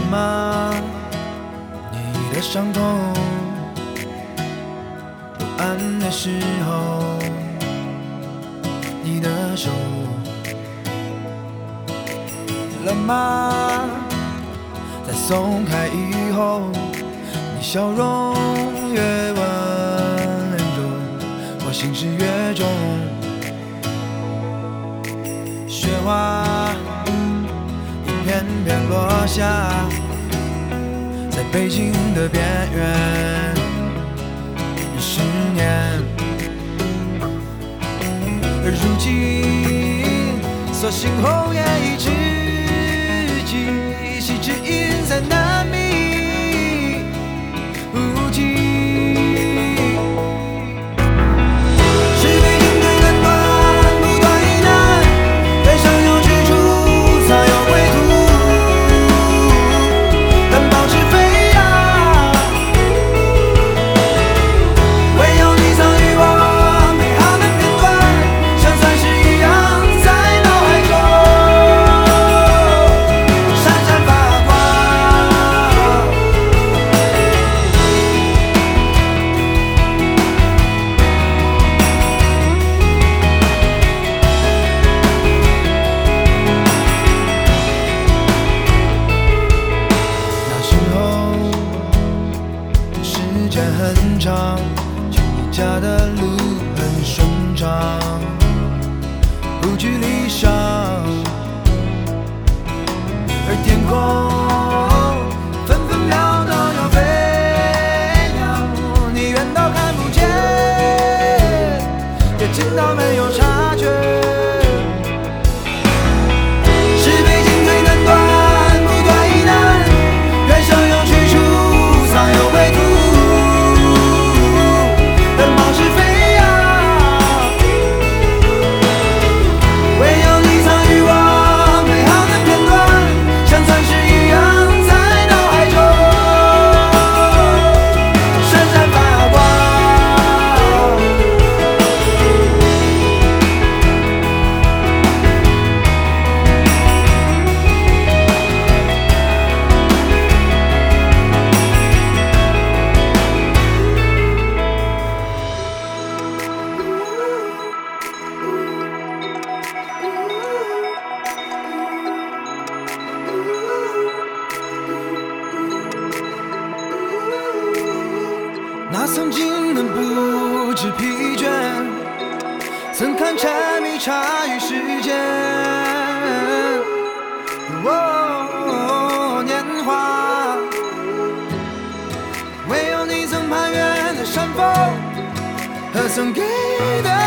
吗？你的伤痛，不安的时候，你的手了吗？在松开以后，你笑容越温柔，我心事越重。雪花一片片落下，在北京的边缘，10年。而如今，所幸红颜已知己，惜只因在难觅无迹。是北京最难断，不断疑难，人生有去处，才有归途。但保持飞扬，唯有你曾与我美好的片段，像钻石一样在脑海中闪闪发光。那时候时间很长，去你家的路很顺畅，不距离上，而天空分分秒都有飞鸟，你远到看不见，也近到没有察觉。是北京最难断，不断疑难，人生有去处，才有归途。但保持飞扬，唯有你曾与我美好的片段，像钻石一样在脑海中闪闪发光。那曾经能不知疲倦，曾看柴米茶与世间。年华，唯有你曾攀越的山峰和曾给的